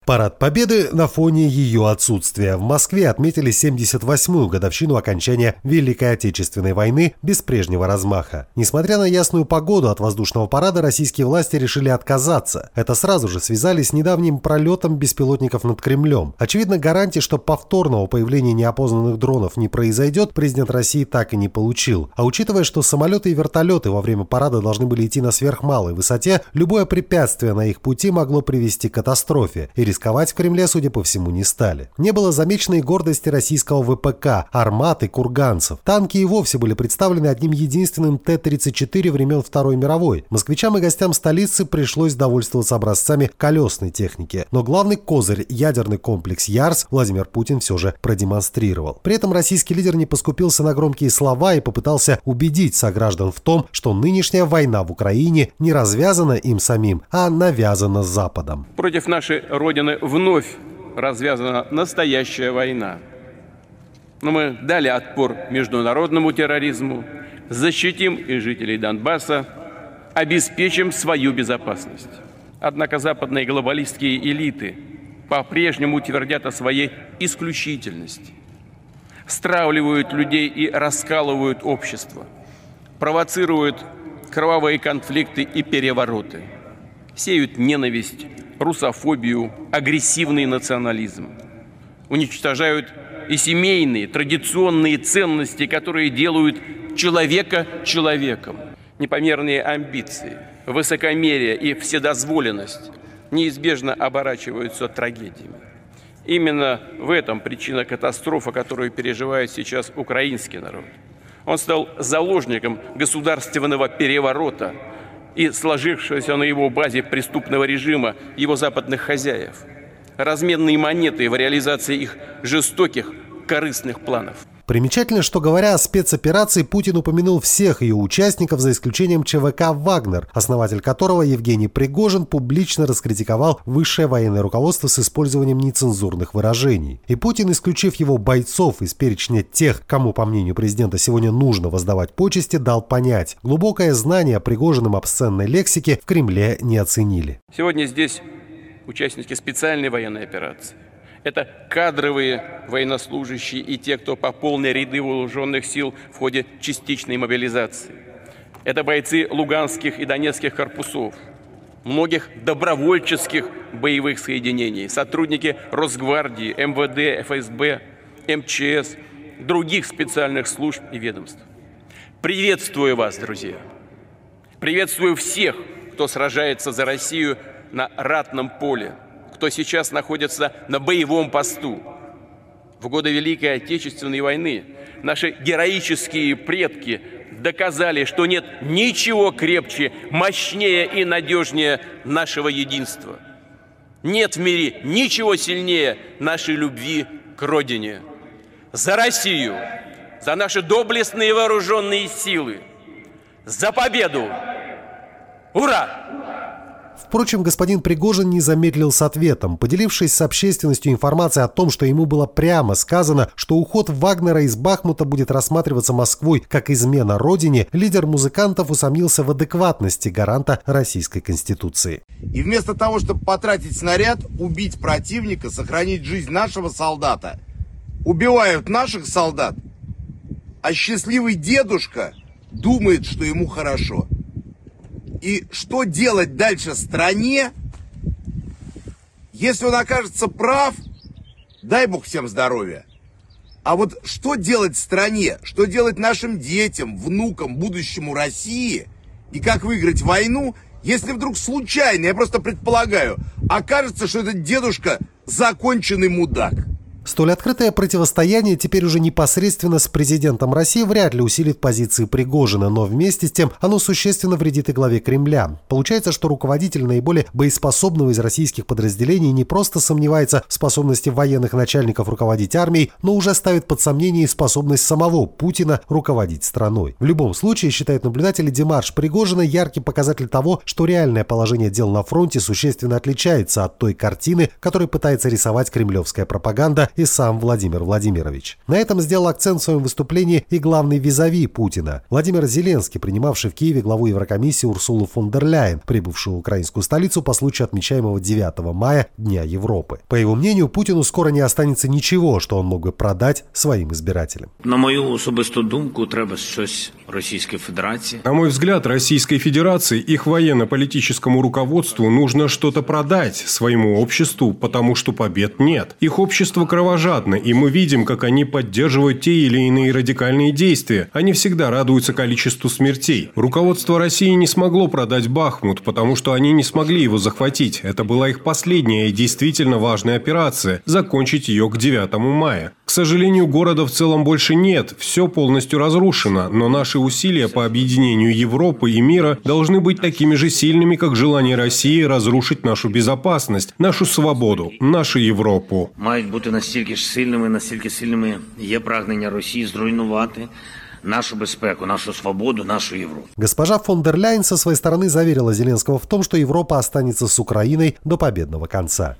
Парад Победы на фоне ее отсутствия. В Москве отметили 78-ю годовщину окончания Великой Отечественной войны без прежнего размаха. Несмотря на ясную погоду, от воздушного парада российские власти решили отказаться. Это сразу же связали с недавним пролетом беспилотников над Кремлем. Очевидно, гарантии, что повторного появления неопознанных дронов не произойдет, президент России так и не получил. А учитывая, что самолеты и вертолеты во время парада должны были идти на сверхмалой высоте, любое препятствие на их пути могло привести к катастрофе. И рисковать в Кремле, судя по всему, не стали. Не было замечено и гордости российского ВПК, армат и курганцев. Танки и вовсе были представлены одним единственным Т-34 времен Второй мировой. Москвичам и гостям столицы пришлось довольствоваться образцами колесной техники. Но главный козырь, ядерный комплекс «Ярс», Владимир Путин все же продемонстрировал. При этом российский лидер не поскупился на громкие слова и попытался убедить сограждан в том, что нынешняя война в Украине не развязана им самим, а навязана Западом. Против нашей Родины вновь развязана настоящая война. Но мы дали отпор международному терроризму, защитим и жителей Донбасса, обеспечим свою безопасность. Однако западные глобалистские элиты по-прежнему твердят о своей исключительности, стравливают людей и раскалывают общество, провоцируют кровавые конфликты и перевороты, сеют ненависть, русофобию, агрессивный национализм, уничтожают и семейные, традиционные ценности, которые делают человека человеком. Непомерные амбиции, высокомерие и вседозволенность неизбежно оборачиваются трагедиями. Именно в этом причина катастрофы, которую переживает сейчас украинский народ. Он стал заложником государственного переворота и сложившегося на его базе преступного режима его западных хозяев, разменные монеты в реализации их жестоких, корыстных планов. Примечательно, что, говоря о спецоперации, Путин упомянул всех ее участников, за исключением ЧВК «Вагнер», основатель которого Евгений Пригожин публично раскритиковал высшее военное руководство с использованием нецензурных выражений. И Путин, исключив его бойцов из перечня тех, кому, по мнению президента, сегодня нужно воздавать почести, дал понять: глубокое знание Пригожиным обсценной лексики в Кремле не оценили. Сегодня здесь участники специальной военной операции. Это кадровые военнослужащие и те, кто пополнил ряды вооруженных сил в ходе частичной мобилизации. Это бойцы луганских и донецких корпусов, многих добровольческих боевых соединений, сотрудники Росгвардии, МВД, ФСБ, МЧС, других специальных служб и ведомств. Приветствую вас, друзья! Приветствую всех, кто сражается за Россию на ратном поле, кто сейчас находится на боевом посту. В годы Великой Отечественной войны наши героические предки доказали, что нет ничего крепче, мощнее и надежнее нашего единства. Нет в мире ничего сильнее нашей любви к Родине. За Россию, за наши доблестные вооруженные силы, за победу! Ура! Впрочем, господин Пригожин не замедлил с ответом. Поделившись с общественностью информацией о том, что ему было прямо сказано, что уход Вагнера из Бахмута будет рассматриваться Москвой как измена Родине, лидер музыкантов усомнился в адекватности гаранта Российской Конституции. И вместо того, чтобы потратить снаряд, убить противника, сохранить жизнь нашего солдата, убивают наших солдат, а счастливый дедушка думает, что ему хорошо. И что делать дальше стране, если он окажется прав, дай бог всем здоровья. А вот что делать стране, что делать нашим детям, внукам, будущему России, и как выиграть войну, если вдруг случайно, я просто предполагаю, окажется, что этот дедушка законченный мудак. Столь открытое противостояние теперь уже непосредственно с президентом России вряд ли усилит позиции Пригожина, но вместе с тем оно существенно вредит и главе Кремля. Получается, что руководитель наиболее боеспособного из российских подразделений не просто сомневается в способности военных начальников руководить армией, но уже ставит под сомнение способность самого Путина руководить страной. В любом случае, считают наблюдатели, демарш Пригожина яркий показатель того, что реальное положение дел на фронте существенно отличается от той картины, которую пытается рисовать кремлевская пропаганда и сам Владимир Владимирович. На этом сделал акцент в своем выступлении и главный визави Путина Владимир Зеленский, принимавший в Киеве главу Еврокомиссии Урсулу фон дер Ляйен, прибывшую в украинскую столицу по случаю отмечаемого 9 мая Дня Европы. По его мнению, Путину скоро не останется ничего, что он мог бы продать своим избирателям. На мою особисту думку, треба щось Российской Федерации. На мой взгляд, Российской Федерации, их военно-политическому руководству нужно что-то продать своему обществу, потому что побед нет. Их общество кровожадно, и мы видим, как они поддерживают те или иные радикальные действия. Они всегда радуются количеству смертей. Руководство России не смогло продать Бахмут, потому что они не смогли его захватить. Это была их последняя и действительно важная операция – закончить ее к 9 мая. К сожалению, города в целом больше нет, все полностью разрушено, но наши усилия по объединению Европы и мира должны быть такими же сильными, как желание России разрушить нашу безопасность, нашу свободу, нашу Європу. Мають бути настільки ж сильними, наскільки сильними є прагнення Росії зруйнувати нашу безпеку, нашу свободу, нашу Европу. Госпожа фон дер Ляйен со своей стороны заверила Зеленского в том, что Европа останется с Украиной до победного конца.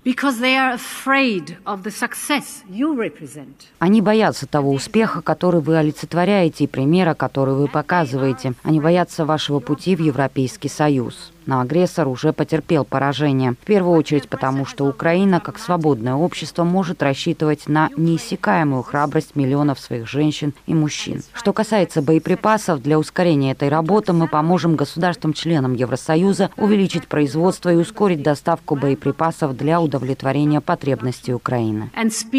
Они боятся того успеха, который вы олицетворяете, и примера, который вы показываете. Они боятся вашего пути в Европейский Союз. Но агрессор уже потерпел поражение. В первую очередь потому, что Украина, как свободное общество, может рассчитывать на неиссякаемую храбрость миллионов своих женщин и мужчин. Что касается боеприпасов, для ускорения этой работы мы поможем государствам-членам Евросоюза увеличить производство и ускорить доставку боеприпасов для удовлетворения потребностей Украины.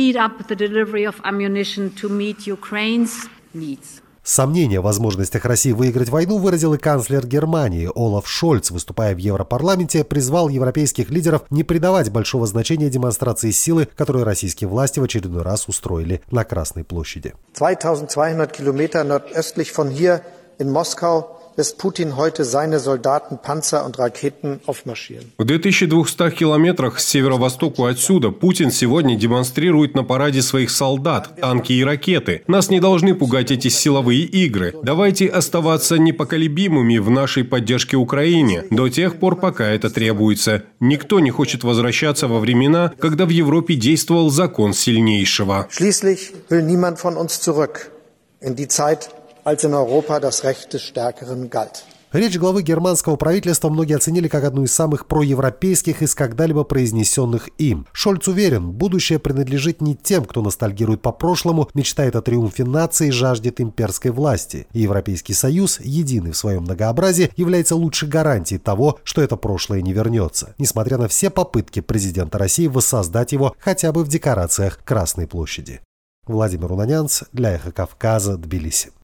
Сомнения в возможностях России выиграть войну выразил и канцлер Германии Олаф Шольц, выступая в Европарламенте, призвал европейских лидеров не придавать большого значения демонстрации силы, которую российские власти в очередной раз устроили на Красной площади. 2200 километров nordöstlich von hier in Moskau lässt Putin heute seine Soldaten, Panzer und Raketen aufmarschieren. В 2200 километрах с северо-востоку отсюда Путин сегодня демонстрирует на параде своих солдат, танки и ракеты. Нас не должны пугать эти силовые игры. Давайте оставаться непоколебимыми в нашей поддержке Украине до тех пор, пока это требуется. Никто не хочет возвращаться во времена, когда в Европе действовал закон сильнейшего. Schließlich will niemand von uns zurück in die Zeit, als in Europa das Recht des Stärkeren galt. Речь главы германского правительства многие оценили как одну из самых проевропейских из когда-либо произнесенных им. Шольц уверен, будущее принадлежит не тем, кто ностальгирует по прошлому, мечтает о триумфе нации и жаждет имперской власти. И Европейский Союз, единый в своем многообразии, является лучшей гарантией того, что это прошлое не вернется, несмотря на все попытки президента России воссоздать его хотя бы в декорациях Красной площади. Владимир Унанянц для Эхо Кавказа, Тбилиси.